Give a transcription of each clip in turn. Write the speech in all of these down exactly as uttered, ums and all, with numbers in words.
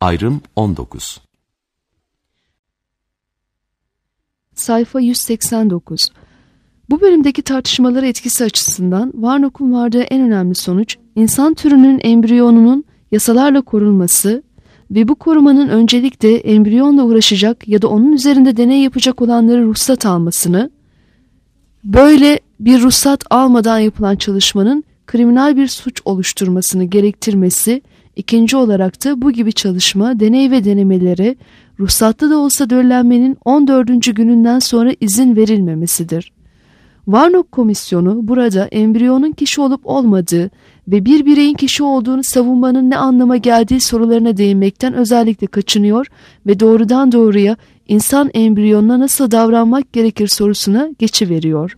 Ayrım on dokuz. Sayfa yüz seksen dokuz. Bu bölümdeki tartışmaları etkisi açısından Warnock'un vardığı en önemli sonuç, insan türünün embriyonunun yasalarla korunması ve bu korumanın öncelikle embriyonla uğraşacak ya da onun üzerinde deney yapacak olanları ruhsat almasını, böyle bir ruhsat almadan yapılan çalışmanın kriminal bir suç oluşturmasını gerektirmesi, ikinci olarak da bu gibi çalışma, deney ve denemelere ruhsatlı da olsa döllenmenin on dördüncü gününden sonra izin verilmemesidir. Warnock Komisyonu burada embriyonun kişi olup olmadığı ve bir bireyin kişi olduğunu savunmanın ne anlama geldiği sorularına değinmekten özellikle kaçınıyor ve doğrudan doğruya insan embriyonuna nasıl davranmak gerekir sorusuna geçiveriyor.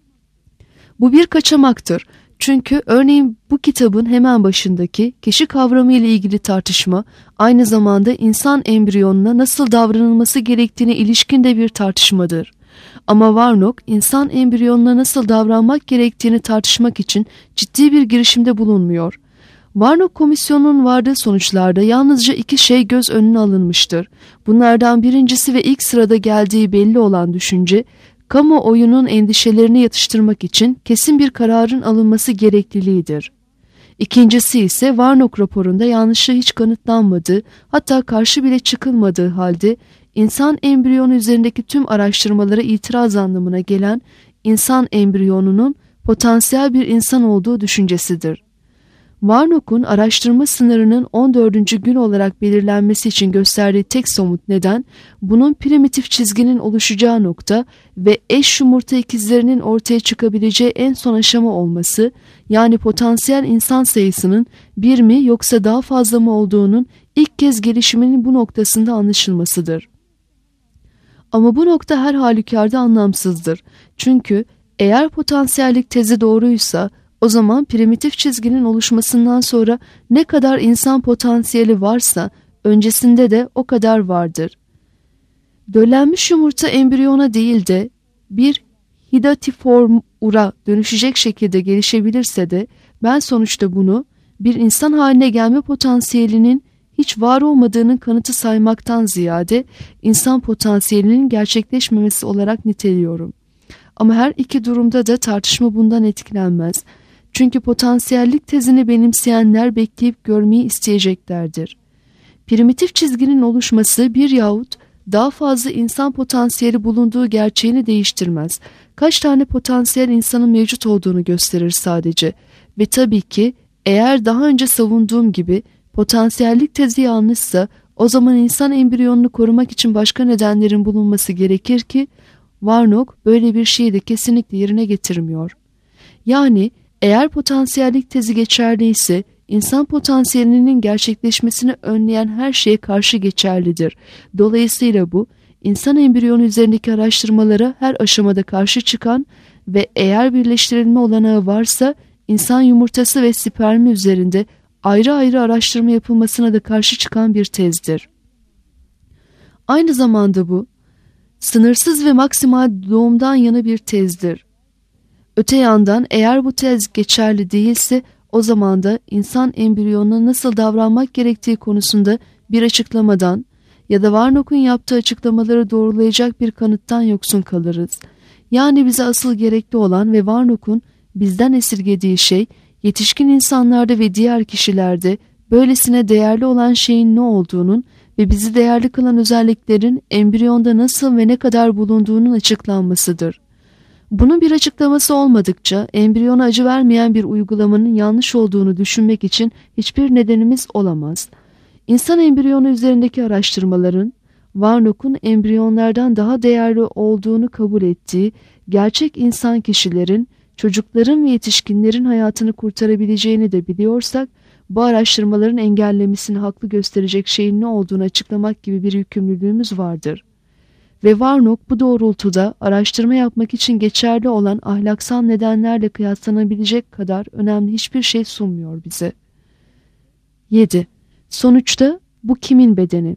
Bu bir kaçamaktır. Çünkü örneğin bu kitabın hemen başındaki kişi kavramı ile ilgili tartışma aynı zamanda insan embriyonuna nasıl davranılması gerektiğine ilişkin de bir tartışmadır. Ama Warnock insan embriyonuna nasıl davranmak gerektiğini tartışmak için ciddi bir girişimde bulunmuyor. Warnock Komisyonu'nun vardığı sonuçlarda yalnızca iki şey göz önüne alınmıştır. Bunlardan birincisi ve ilk sırada geldiği belli olan düşünce, kamuoyunun endişelerini yatıştırmak için kesin bir kararın alınması gerekliliğidir. İkincisi ise Warnock raporunda yanlışlığı hiç kanıtlanmadığı, hatta karşı bile çıkılmadığı halde insan embriyonu üzerindeki tüm araştırmalara itiraz anlamına gelen insan embriyonunun potansiyel bir insan olduğu düşüncesidir. Warnock'un araştırma sınırının on dördüncü gün olarak belirlenmesi için gösterdiği tek somut neden, bunun primitif çizginin oluşacağı nokta ve eş yumurta ikizlerinin ortaya çıkabileceği en son aşama olması, yani potansiyel insan sayısının bir mi yoksa daha fazla mı olduğunun ilk kez gelişiminin bu noktasında anlaşılmasıdır. Ama bu nokta her halükarda anlamsızdır. Çünkü eğer potansiyellik tezi doğruysa, o zaman primitif çizginin oluşmasından sonra ne kadar insan potansiyeli varsa öncesinde de o kadar vardır. Döllenmiş yumurta embriyona değil de bir hidatiformura dönüşecek şekilde gelişebilirse de ben sonuçta bunu bir insan haline gelme potansiyelinin hiç var olmadığının kanıtı saymaktan ziyade insan potansiyelinin gerçekleşmemesi olarak niteliyorum. Ama her iki durumda da tartışma bundan etkilenmez. Çünkü potansiyellik tezini benimseyenler bekleyip görmeyi isteyeceklerdir. Primitif çizginin oluşması bir yahut daha fazla insan potansiyeli bulunduğu gerçeğini değiştirmez. Kaç tane potansiyel insanın mevcut olduğunu gösterir sadece. Ve tabii ki eğer daha önce savunduğum gibi potansiyellik tezi yanlışsa, o zaman insan embriyonunu korumak için başka nedenlerin bulunması gerekir ki Warnock böyle bir şeyi de kesinlikle yerine getirmiyor. Yani eğer potansiyellik tezi geçerliyse, insan potansiyelinin gerçekleşmesini önleyen her şeye karşı geçerlidir. Dolayısıyla bu, insan embriyonu üzerindeki araştırmalara her aşamada karşı çıkan ve eğer birleştirilme olanağı varsa, insan yumurtası ve spermi üzerinde ayrı ayrı araştırma yapılmasına da karşı çıkan bir tezdir. Aynı zamanda bu, sınırsız ve maksimal doğumdan yana bir tezdir. Öte yandan eğer bu tez geçerli değilse, o zaman da insan embriyonuna nasıl davranmak gerektiği konusunda bir açıklamadan ya da Warnock'un yaptığı açıklamaları doğrulayacak bir kanıttan yoksun kalırız. Yani bize asıl gerekli olan ve Warnock'un bizden esirgediği şey, yetişkin insanlarda ve diğer kişilerde böylesine değerli olan şeyin ne olduğunun ve bizi değerli kılan özelliklerin embriyonda nasıl ve ne kadar bulunduğunun açıklanmasıdır. Bunun bir açıklaması olmadıkça embriyona acı vermeyen bir uygulamanın yanlış olduğunu düşünmek için hiçbir nedenimiz olamaz. İnsan embriyonu üzerindeki araştırmaların Warnock'un embriyonlardan daha değerli olduğunu kabul ettiği gerçek insan kişilerin, çocukların ve yetişkinlerin hayatını kurtarabileceğini de biliyorsak, bu araştırmaların engellemesini haklı gösterecek şeyin ne olduğunu açıklamak gibi bir yükümlülüğümüz vardır. Ve Warnock bu doğrultuda araştırma yapmak için geçerli olan ahlaksal nedenlerle kıyaslanabilecek kadar önemli hiçbir şey sunmuyor bize. yedi. Sonuçta bu kimin bedeni?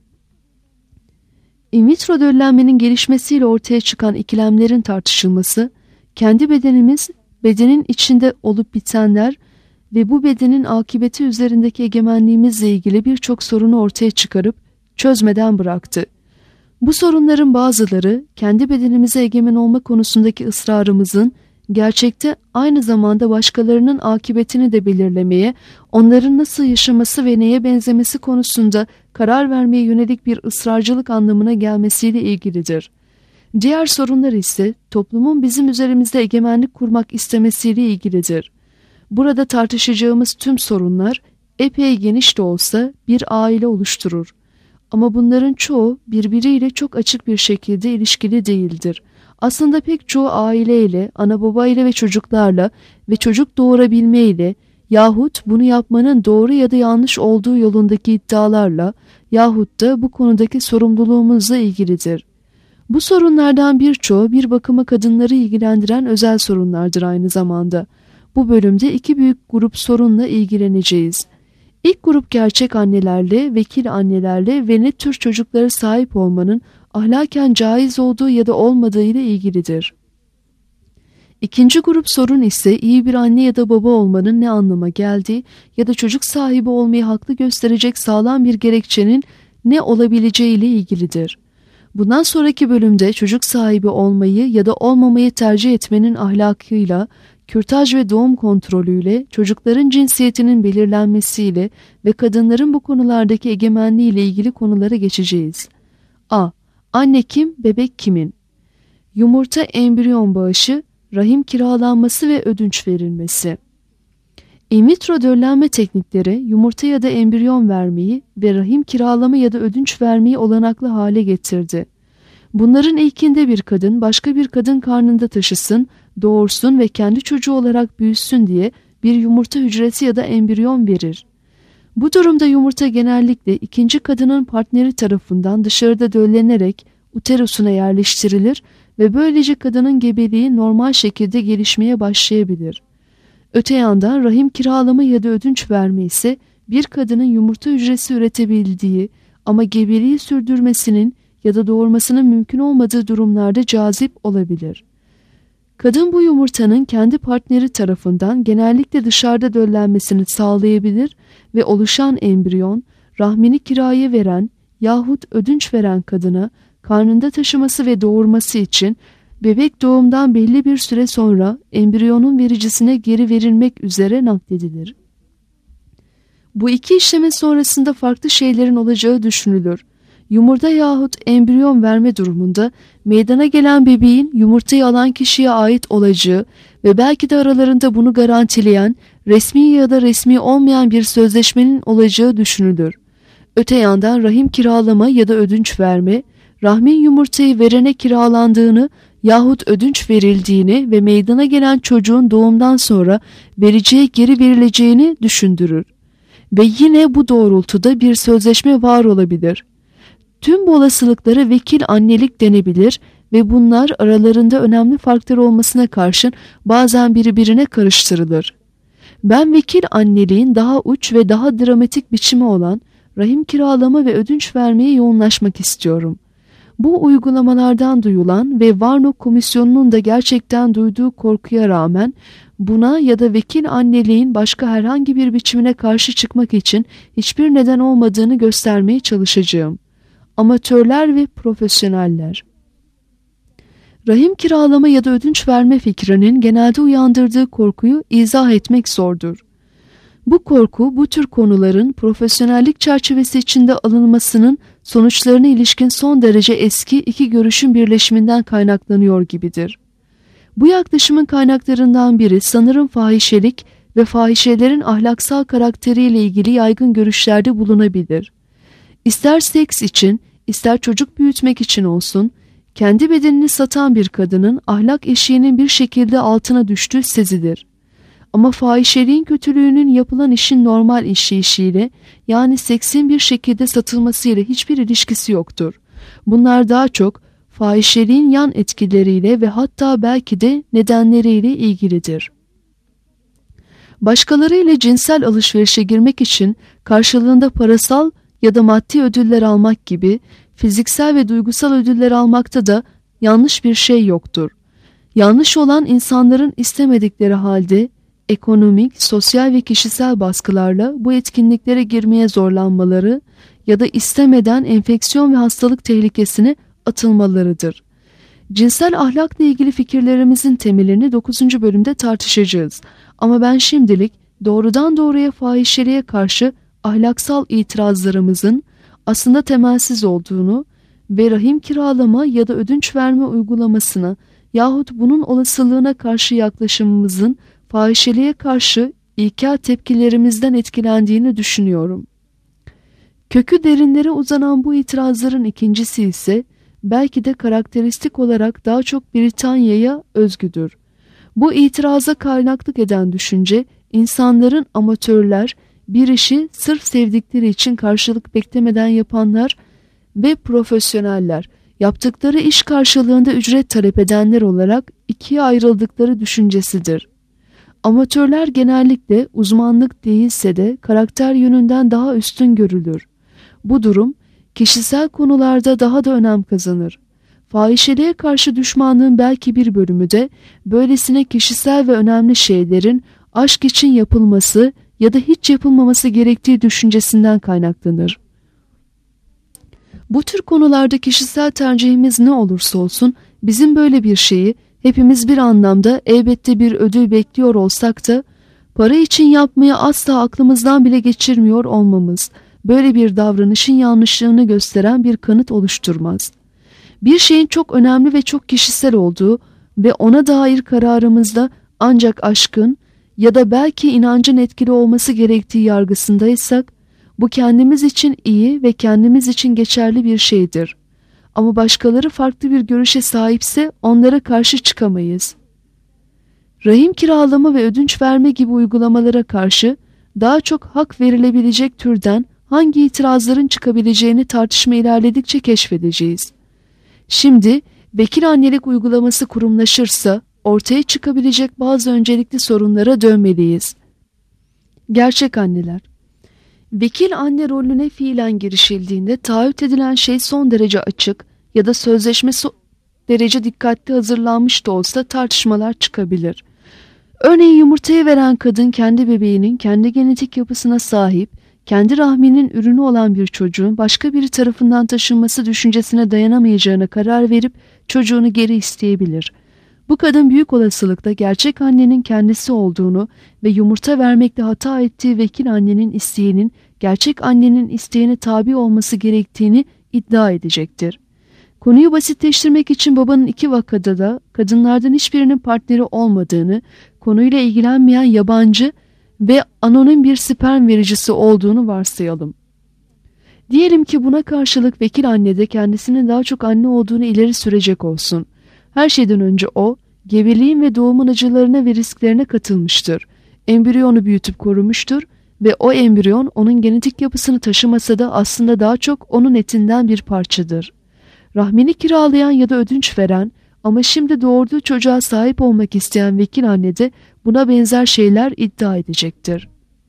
In vitro döllenmenin gelişmesiyle ortaya çıkan ikilemlerin tartışılması, kendi bedenimiz, bedenin içinde olup bitenler ve bu bedenin akıbeti üzerindeki egemenliğimizle ilgili birçok sorunu ortaya çıkarıp çözmeden bıraktı. Bu sorunların bazıları kendi bedenimize egemen olma konusundaki ısrarımızın gerçekte aynı zamanda başkalarının akıbetini de belirlemeye, onların nasıl yaşaması ve neye benzemesi konusunda karar vermeye yönelik bir ısrarcılık anlamına gelmesiyle ilgilidir. Diğer sorunlar ise toplumun bizim üzerimizde egemenlik kurmak istemesiyle ilgilidir. Burada tartışacağımız tüm sorunlar epey geniş de olsa bir aile oluşturur. Ama bunların çoğu birbiriyle çok açık bir şekilde ilişkili değildir. Aslında pek çoğu aileyle, ana babayla ve çocuklarla ve çocuk doğurabilmeyle yahut bunu yapmanın doğru ya da yanlış olduğu yolundaki iddialarla yahut da bu konudaki sorumluluğumuzla ilgilidir. Bu sorunlardan birçoğu bir bakıma kadınları ilgilendiren özel sorunlardır aynı zamanda. Bu bölümde iki büyük grup sorunla ilgileneceğiz. İlk grup gerçek annelerle, vekil annelerle ve ne tür çocuklara sahip olmanın ahlaken caiz olduğu ya da olmadığı ile ilgilidir. İkinci grup sorun ise iyi bir anne ya da baba olmanın ne anlama geldiği ya da çocuk sahibi olmayı haklı gösterecek sağlam bir gerekçenin ne olabileceği ile ilgilidir. Bundan sonraki bölümde çocuk sahibi olmayı ya da olmamayı tercih etmenin ahlakıyla, kürtaj ve doğum kontrolüyle, çocukların cinsiyetinin belirlenmesiyle ve kadınların bu konulardaki egemenliği ile ilgili konulara geçeceğiz. A. Anne kim, bebek kimin? Yumurta embriyon bağışı, rahim kiralanması ve ödünç verilmesi. In vitro döllenme teknikleri yumurta ya da embriyon vermeyi ve rahim kiralama ya da ödünç vermeyi olanaklı hale getirdi. Bunların ilkinde bir kadın başka bir kadın karnında taşısın, doğursun ve kendi çocuğu olarak büyüsün diye bir yumurta hücresi ya da embriyon verir. Bu durumda yumurta genellikle ikinci kadının partneri tarafından dışarıda döllenerek uterusuna yerleştirilir ve böylece kadının gebeliği normal şekilde gelişmeye başlayabilir. Öte yandan rahim kiralama ya da ödünç verme ise bir kadının yumurta hücresi üretebildiği ama gebeliği sürdürmesinin ya da doğurmasının mümkün olmadığı durumlarda cazip olabilir. Kadın bu yumurtanın kendi partneri tarafından genellikle dışarıda döllenmesini sağlayabilir ve oluşan embriyon, rahmini kiraya veren yahut ödünç veren kadına karnında taşıması ve doğurması için bebek doğumdan belli bir süre sonra embriyonun vericisine geri verilmek üzere nakledilir. Bu iki işlemin sonrasında farklı şeylerin olacağı düşünülür. Yumurta yahut embriyon verme durumunda meydana gelen bebeğin yumurtayı alan kişiye ait olacağı ve belki de aralarında bunu garantileyen resmi ya da resmi olmayan bir sözleşmenin olacağı düşünülür. Öte yandan rahim kiralama ya da ödünç verme, rahmin yumurtayı verene kiralandığını yahut ödünç verildiğini ve meydana gelen çocuğun doğumdan sonra vericiye geri verileceğini düşündürür. Ve yine bu doğrultuda bir sözleşme var olabilir. Tüm bu olasılıklara vekil annelik denebilir ve bunlar aralarında önemli farklar olmasına karşın bazen birbirine karıştırılır. Ben vekil anneliğin daha uç ve daha dramatik biçimi olan rahim kiralama ve ödünç vermeye yoğunlaşmak istiyorum. Bu uygulamalardan duyulan ve Warnock Komisyonu'nun da gerçekten duyduğu korkuya rağmen buna ya da vekil anneliğin başka herhangi bir biçimine karşı çıkmak için hiçbir neden olmadığını göstermeye çalışacağım. Amatörler ve profesyoneller. Rahim kiralama ya da ödünç verme fikrinin genelde uyandırdığı korkuyu izah etmek zordur. Bu korku bu tür konuların profesyonellik çerçevesi içinde alınmasının sonuçlarına ilişkin son derece eski iki görüşün birleşiminden kaynaklanıyor gibidir. Bu yaklaşımın kaynaklarından biri sanırım fahişelik ve fahişelerin ahlaksal karakteriyle ilgili yaygın görüşlerde bulunabilir. İster seks için, ister çocuk büyütmek için olsun, kendi bedenini satan bir kadının ahlak eşiğinin bir şekilde altına düştüğü sezilir. Ama fahişeliğin kötülüğünün yapılan işin normal işleyişiyle, yani seksin bir şekilde satılmasıyla hiçbir ilişkisi yoktur. Bunlar daha çok fahişeliğin yan etkileriyle ve hatta belki de nedenleriyle ilgilidir. Başkalarıyla cinsel alışverişe girmek için karşılığında parasal ya da maddi ödüller almak gibi fiziksel ve duygusal ödüller almakta da yanlış bir şey yoktur. Yanlış olan insanların istemedikleri halde ekonomik, sosyal ve kişisel baskılarla bu etkinliklere girmeye zorlanmaları ya da istemeden enfeksiyon ve hastalık tehlikesine atılmalarıdır. Cinsel ahlakla ilgili fikirlerimizin temelini dokuzuncu bölümde tartışacağız. Ama ben şimdilik doğrudan doğruya fahişeliğe karşı ahlaksal itirazlarımızın aslında temelsiz olduğunu ve rahim kiralama ya da ödünç verme uygulamasına yahut bunun olasılığına karşı yaklaşımımızın fahişeliğe karşı ilkel tepkilerimizden etkilendiğini düşünüyorum. Kökü derinlere uzanan bu itirazların ikincisi ise belki de karakteristik olarak daha çok Britanya'ya özgüdür. Bu itiraza kaynaklık eden düşünce, insanların amatörler, bir işi sırf sevdikleri için karşılık beklemeden yapanlar ve profesyoneller, yaptıkları iş karşılığında ücret talep edenler olarak ikiye ayrıldıkları düşüncesidir. Amatörler genellikle uzmanlık değilse de karakter yönünden daha üstün görülür. Bu durum kişisel konularda daha da önem kazanır. Fahişeliğe karşı düşmanlığın belki bir bölümü de böylesine kişisel ve önemli şeylerin aşk için yapılması ya da hiç yapılmaması gerektiği düşüncesinden kaynaklanır. Bu tür konularda kişisel tercihimiz ne olursa olsun bizim böyle bir şeyi hepimiz bir anlamda elbette bir ödül bekliyor olsak da para için yapmayı asla aklımızdan bile geçirmiyor olmamız böyle bir davranışın yanlışlığını gösteren bir kanıt oluşturmaz. Bir şeyin çok önemli ve çok kişisel olduğu ve ona dair kararımızda ancak aşkın ya da belki inancın etkili olması gerektiği yargısındaysak, bu kendimiz için iyi ve kendimiz için geçerli bir şeydir. Ama başkaları farklı bir görüşe sahipse onlara karşı çıkamayız. Rahim kiralama ve ödünç verme gibi uygulamalara karşı daha çok hak verilebilecek türden hangi itirazların çıkabileceğini tartışma ilerledikçe keşfedeceğiz. Şimdi vekil annelik uygulaması kurumlaşırsa ortaya çıkabilecek bazı öncelikli sorunlara dönmeliyiz. Gerçek anneler. Vekil anne rolüne fiilen girişildiğinde taahhüt edilen şey son derece açık ya da sözleşme son derece dikkatli hazırlanmış da olsa tartışmalar çıkabilir. Örneğin yumurtayı veren kadın kendi bebeğinin kendi genetik yapısına sahip, kendi rahminin ürünü olan bir çocuğun başka biri tarafından taşınması düşüncesine dayanamayacağına karar verip çocuğunu geri isteyebilir. Bu kadın büyük olasılıkla gerçek annenin kendisi olduğunu ve yumurta vermekte hata ettiği vekil annenin isteğinin gerçek annenin isteğine tabi olması gerektiğini iddia edecektir. Konuyu basitleştirmek için babanın iki vakada da kadınlardan hiçbirinin partneri olmadığını, konuyla ilgilenmeyen yabancı ve anonim bir sperm vericisi olduğunu varsayalım. Diyelim ki buna karşılık vekil anne de kendisinin daha çok anne olduğunu ileri sürecek olsun. Her şeyden önce o, gebeliğin ve doğumun acılarına ve risklerine katılmıştır. Embriyonu büyütüp korumuştur ve o embriyon onun genetik yapısını taşımasa da aslında daha çok onun etinden bir parçadır. Rahmini kiralayan ya da ödünç veren ama şimdi doğurduğu çocuğa sahip olmak isteyen vekil anne de buna benzer şeyler iddia edecektir.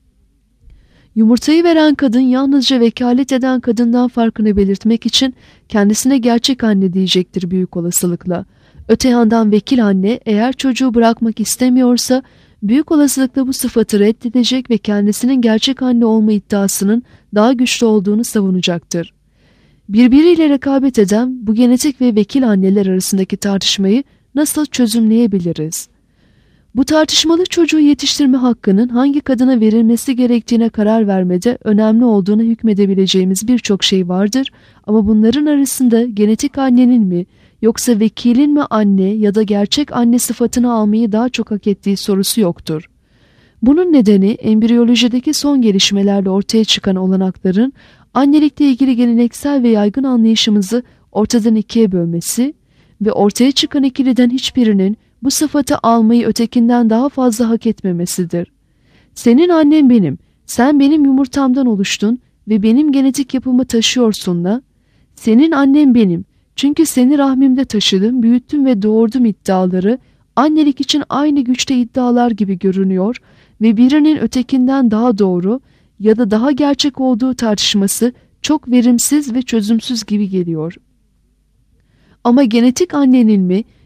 Yumurtayı veren kadın yalnızca vekalet eden kadından farkını belirtmek için kendisine gerçek anne diyecektir büyük olasılıkla. Öte yandan vekil anne eğer çocuğu bırakmak istemiyorsa büyük olasılıkla bu sıfatı reddedecek ve kendisinin gerçek anne olma iddiasının daha güçlü olduğunu savunacaktır. Birbiriyle rekabet eden bu genetik ve vekil anneler arasındaki tartışmayı nasıl çözümleyebiliriz? Bu tartışmalı çocuğu yetiştirme hakkının hangi kadına verilmesi gerektiğine karar vermede önemli olduğuna hükmedebileceğimiz birçok şey vardır ama bunların arasında genetik annenin mi yoksa vekilin mi anne ya da gerçek anne sıfatını almayı daha çok hak ettiği sorusu yoktur. Bunun nedeni embriyolojideki son gelişmelerle ortaya çıkan olanakların annelikle ilgili geleneksel ve yaygın anlayışımızı ortadan ikiye bölmesi ve ortaya çıkan ikiliden hiçbirinin bu sıfatı almayı ötekinden daha fazla hak etmemesidir. Senin annen benim, sen benim yumurtamdan oluştun ve benim genetik yapımı taşıyorsunla, senin annen benim, çünkü seni rahmimde taşıdım, büyüttüm ve doğurdum iddiaları annelik için aynı güçte iddialar gibi görünüyor ve birinin ötekinden daha doğru ya da daha gerçek olduğu tartışması çok verimsiz ve çözümsüz gibi geliyor. Ama genetik annenin mi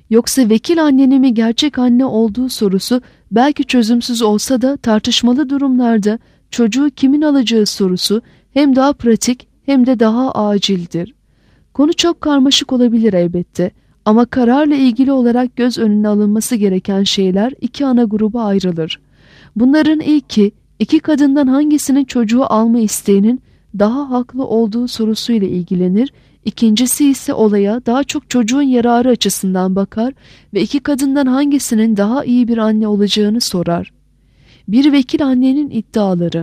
Yoksa vekil annenin mi gerçek anne olduğu sorusu belki çözümsüz olsa da tartışmalı durumlarda çocuğu kimin alacağı sorusu hem daha pratik hem de daha acildir. Konu çok karmaşık olabilir elbette ama kararla ilgili olarak göz önüne alınması gereken şeyler iki ana gruba ayrılır. Bunların ilki, iki kadından hangisinin çocuğu alma isteğinin daha haklı olduğu sorusuyla ilgilenir. İkincisi ise olaya daha çok çocuğun yararı açısından bakar ve iki kadından hangisinin daha iyi bir anne olacağını sorar. Bir vekil annenin iddiaları.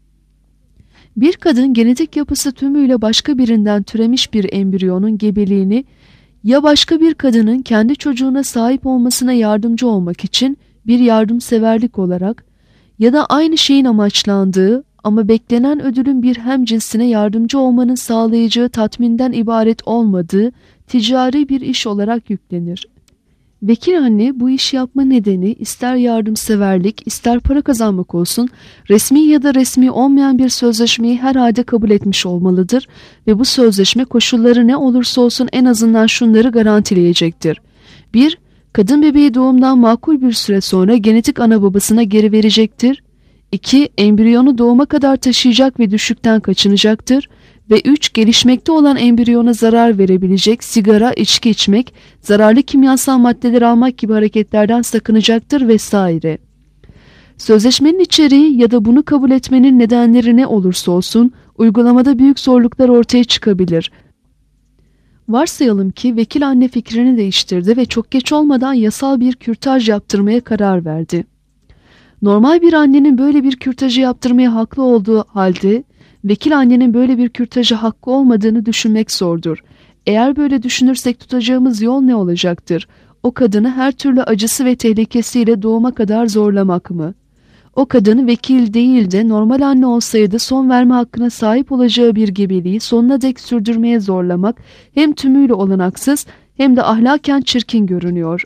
Bir kadın genetik yapısı tümüyle başka birinden türemiş bir embriyonun gebeliğini ya başka bir kadının kendi çocuğuna sahip olmasına yardımcı olmak için bir yardımseverlik olarak ya da aynı şeyin amaçlandığı ama beklenen ödülün bir hemcinsine yardımcı olmanın sağlayacağı tatminden ibaret olmadığı ticari bir iş olarak yüklenir. Vekil anne bu iş yapma nedeni ister yardımseverlik ister para kazanmak olsun resmi ya da resmi olmayan bir sözleşmeyi herhalde kabul etmiş olmalıdır ve bu sözleşme koşulları ne olursa olsun en azından şunları garantileyecektir. bir Kadın bebeği doğumdan makul bir süre sonra genetik ana babasına geri verecektir. iki Embriyonu doğuma kadar taşıyacak ve düşükten kaçınacaktır. Ve üç Gelişmekte olan embriyona zarar verebilecek sigara, içki içmek, zararlı kimyasal maddeler almak gibi hareketlerden sakınacaktır vesaire. Sözleşmenin içeriği ya da bunu kabul etmenin nedenleri ne olursa olsun uygulamada büyük zorluklar ortaya çıkabilir. Varsayalım ki vekil anne fikrini değiştirdi ve çok geç olmadan yasal bir kürtaj yaptırmaya karar verdi. Normal bir annenin böyle bir kürtajı yaptırmaya haklı olduğu halde vekil annenin böyle bir kürtajı hakkı olmadığını düşünmek zordur. Eğer böyle düşünürsek tutacağımız yol ne olacaktır? O kadını her türlü acısı ve tehlikesiyle doğuma kadar zorlamak mı? O kadını vekil değil de normal anne olsaydı son verme hakkına sahip olacağı bir gebeliği sonuna dek sürdürmeye zorlamak hem tümüyle olanaksız hem de ahlaken çirkin görünüyor.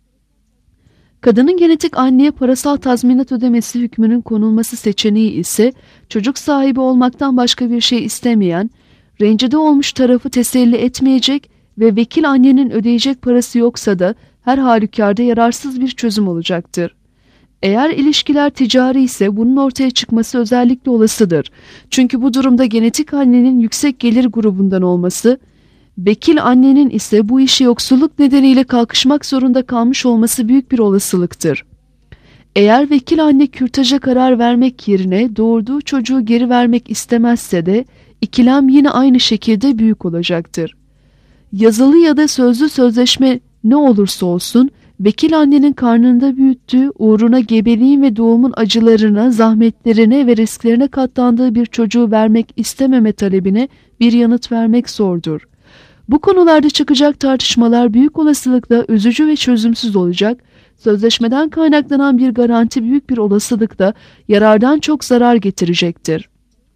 Kadının genetik anneye parasal tazminat ödemesi hükmünün konulması seçeneği ise çocuk sahibi olmaktan başka bir şey istemeyen, rencide olmuş tarafı teselli etmeyecek ve vekil annenin ödeyecek parası yoksa da her halükarda yararsız bir çözüm olacaktır. Eğer ilişkiler ticari ise bunun ortaya çıkması özellikle olasıdır. Çünkü bu durumda genetik annenin yüksek gelir grubundan olması, vekil annenin ise bu işi yoksulluk nedeniyle kalkışmak zorunda kalmış olması büyük bir olasılıktır. Eğer vekil anne kürtaja karar vermek yerine doğurduğu çocuğu geri vermek istemezse de ikilem yine aynı şekilde büyük olacaktır. Yazılı ya da sözlü sözleşme ne olursa olsun vekil annenin karnında büyüttüğü uğruna gebeliğin ve doğumun acılarına, zahmetlerine ve risklerine katlandığı bir çocuğu vermek istememe talebine bir yanıt vermek zordur. Bu konularda çıkacak tartışmalar büyük olasılıkla üzücü ve çözümsüz olacak. Sözleşmeden kaynaklanan bir garanti büyük bir olasılıkla yarardan çok zarar getirecektir.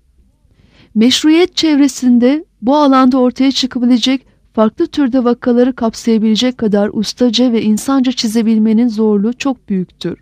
Meşruiyet çevresinde bu alanda ortaya çıkabilecek farklı türde vakaları kapsayabilecek kadar ustaca ve insanca çizebilmenin zorluğu çok büyüktür.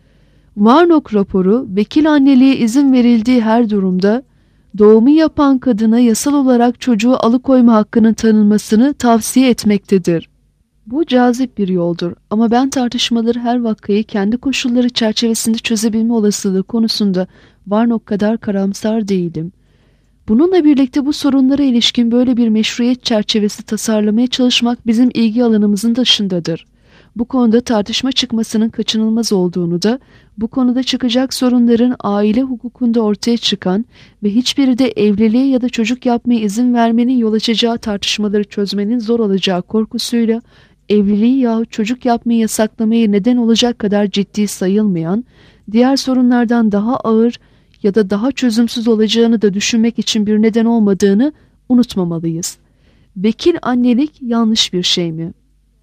Warnock raporu vekil anneliğe izin verildiği her durumda doğumu yapan kadına yasal olarak çocuğu alıkoyma hakkının tanınmasını tavsiye etmektedir. Bu cazip bir yoldur ama ben tartışmaları her vakayı kendi koşulları çerçevesinde çözebilme olasılığı konusunda Warnock kadar karamsar değilim. Bununla birlikte bu sorunlara ilişkin böyle bir meşruiyet çerçevesi tasarlamaya çalışmak bizim ilgi alanımızın dışındadır. Bu konuda tartışma çıkmasının kaçınılmaz olduğunu da, bu konuda çıkacak sorunların aile hukukunda ortaya çıkan ve hiçbiri de evliliğe ya da çocuk yapmaya izin vermenin yol açacağı tartışmaları çözmenin zor olacağı korkusuyla, evliliği yahut çocuk yapmayı yasaklamaya neden olacak kadar ciddi sayılmayan, diğer sorunlardan daha ağır ya da daha çözümsüz olacağını da düşünmek için bir neden olmadığını unutmamalıyız. Vekil annelik yanlış bir şey mi?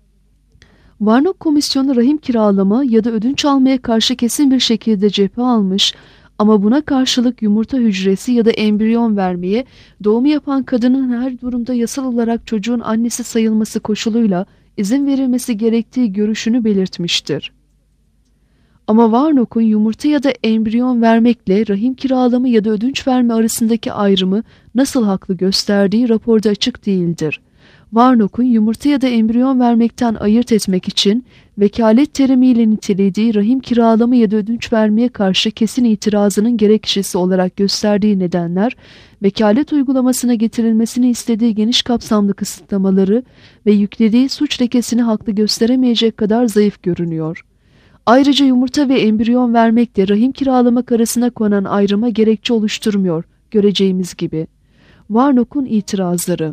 Warnock Komisyonu rahim kiralama ya da ödünç almaya karşı kesin bir şekilde cephe almış ama buna karşılık yumurta hücresi ya da embriyon vermeye doğumu yapan kadının her durumda yasal olarak çocuğun annesi sayılması koşuluyla izin verilmesi gerektiği görüşünü belirtmiştir. Ama Warnock'un yumurta ya da embriyon vermekle rahim kiralama ya da ödünç verme arasındaki ayrımı nasıl haklı gösterdiği raporda açık değildir. Warnock'un yumurta ya da embriyon vermekten ayırt etmek için vekalet terimiyle nitelediği rahim kiralama ya da ödünç vermeye karşı kesin itirazının gerekçesi olarak gösterdiği nedenler, vekalet uygulamasına getirilmesini istediği geniş kapsamlı kısıtlamaları ve yüklediği suç lekesini haklı gösteremeyecek kadar zayıf görünüyor. Ayrıca yumurta ve embriyon vermekle rahim kiralamak arasına konan ayrıma gerekçe oluşturmuyor, göreceğimiz gibi. Warnock'un itirazları.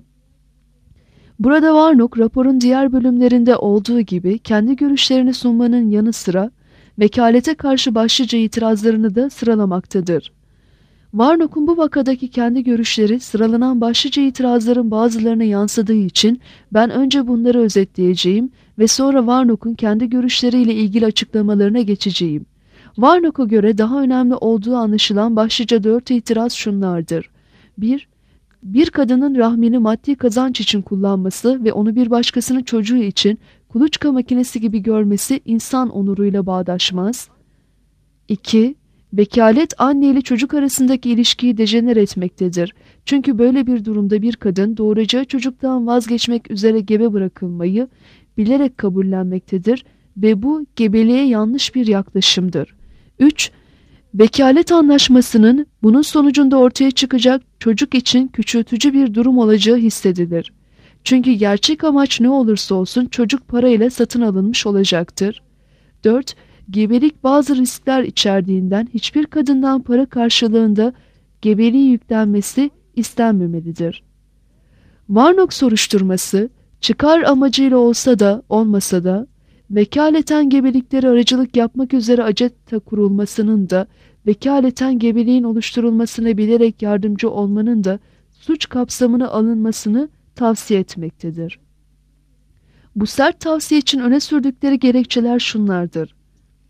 Burada Warnock, raporun diğer bölümlerinde olduğu gibi kendi görüşlerini sunmanın yanı sıra vekalete karşı başlıca itirazlarını da sıralamaktadır. Warnock'un bu vakadaki kendi görüşleri sıralanan başlıca itirazların bazılarına yansıdığı için ben önce bunları özetleyeceğim ve sonra Warnock'un kendi görüşleriyle ilgili açıklamalarına geçeceğim. Warnock'a göre daha önemli olduğu anlaşılan başlıca dört itiraz şunlardır. bir Bir kadının rahmini maddi kazanç için kullanması ve onu bir başkasının çocuğu için kuluçka makinesi gibi görmesi insan onuruyla bağdaşmaz. iki Vekalet anne ile çocuk arasındaki ilişkiyi dejener etmektedir. Çünkü böyle bir durumda bir kadın doğuracağı çocuktan vazgeçmek üzere gebe bırakılmayı bilerek kabullenmektedir ve bu gebeliğe yanlış bir yaklaşımdır. üç Vekalet anlaşmasının bunun sonucunda ortaya çıkacak çocuk için küçültücü bir durum olacağı hissedilir. Çünkü gerçek amaç ne olursa olsun çocuk parayla satın alınmış olacaktır. dört Gebelik bazı riskler içerdiğinden hiçbir kadından para karşılığında gebeliği yüklenmesi istenmemelidir. Warnock soruşturması çıkar amacıyla olsa da olmasa da vekaleten gebeliklere aracılık yapmak üzere aceta kurulmasının da vekaleten gebeliğin oluşturulmasına bilerek yardımcı olmanın da suç kapsamına alınmasını tavsiye etmektedir. Bu sert tavsiye için öne sürdükleri gerekçeler şunlardır.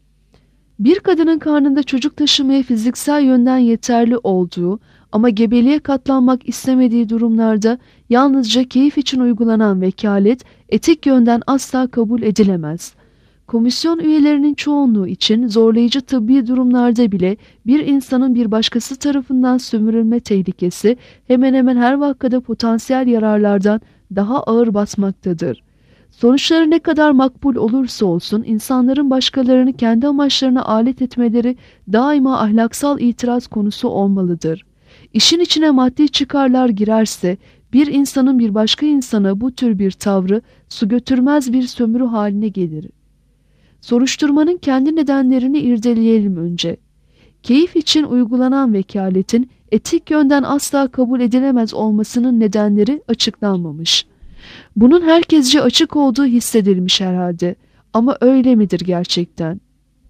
Bir kadının karnında çocuk taşımaya fiziksel yönden yeterli olduğu ama gebeliğe katlanmak istemediği durumlarda yalnızca keyif için uygulanan vekalet etik yönden asla kabul edilemez. Komisyon üyelerinin çoğunluğu için zorlayıcı tıbbi durumlarda bile bir insanın bir başkası tarafından sömürülme tehlikesi hemen hemen her vakada potansiyel yararlardan daha ağır basmaktadır. Sonuçları ne kadar makbul olursa olsun insanların başkalarını kendi amaçlarına alet etmeleri daima ahlaksal itiraz konusu olmalıdır. İşin içine maddi çıkarlar girerse bir insanın bir başka insana bu tür bir tavrı su götürmez bir sömürü haline gelir. Soruşturmanın kendi nedenlerini irdeleyelim önce. Keyif için uygulanan vekaletin etik yönden asla kabul edilemez olmasının nedenleri açıklanmamış. Bunun herkesce açık olduğu hissedilmiş herhalde. Ama öyle midir gerçekten?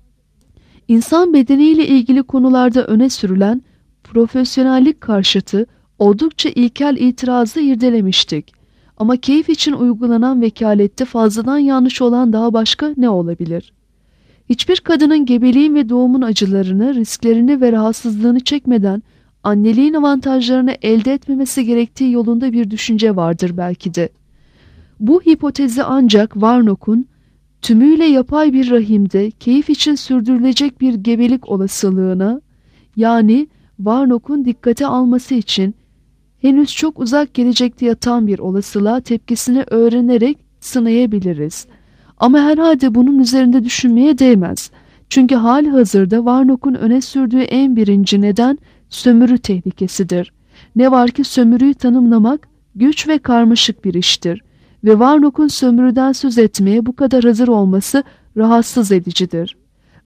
İnsan bedeniyle ilgili konularda öne sürülen profesyonellik karşıtı oldukça ilkel itirazı irdelemiştik. Ama keyif için uygulanan vekalette fazladan yanlış olan daha başka ne olabilir? Hiçbir kadının gebeliğin ve doğumun acılarını, risklerini ve rahatsızlığını çekmeden anneliğin avantajlarını elde etmemesi gerektiği yolunda bir düşünce vardır belki de. Bu hipotezi ancak Warnock'un tümüyle yapay bir rahimde keyif için sürdürülecek bir gebelik olasılığına, yani Warnock'un dikkate alması için henüz çok uzak gelecekte yatan bir olasılığa tepkisini öğrenerek sınayabiliriz. Ama herhalde bunun üzerinde düşünmeye değmez. Çünkü hali hazırda Warnock'un öne sürdüğü en birinci neden sömürü tehlikesidir. Ne var ki sömürüyü tanımlamak güç ve karmaşık bir iştir. Ve Warnock'un sömürüden söz etmeye bu kadar hazır olması rahatsız edicidir.